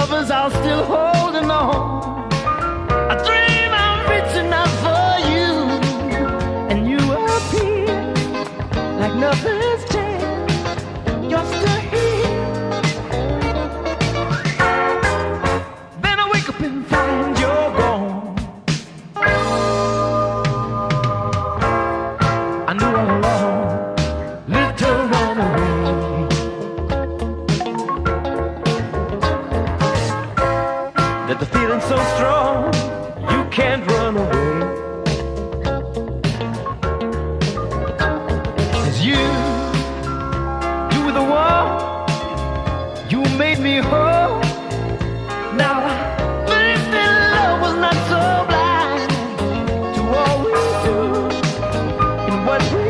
lovers are still holding on. I dream I'm reaching out for you, and you appear like nothing's changed. You're still here. Then I wake up and find you're gone. I knew all along, little runaway, that the feeling's so strong you can't run away. 'Cause you were the one, you made me whole.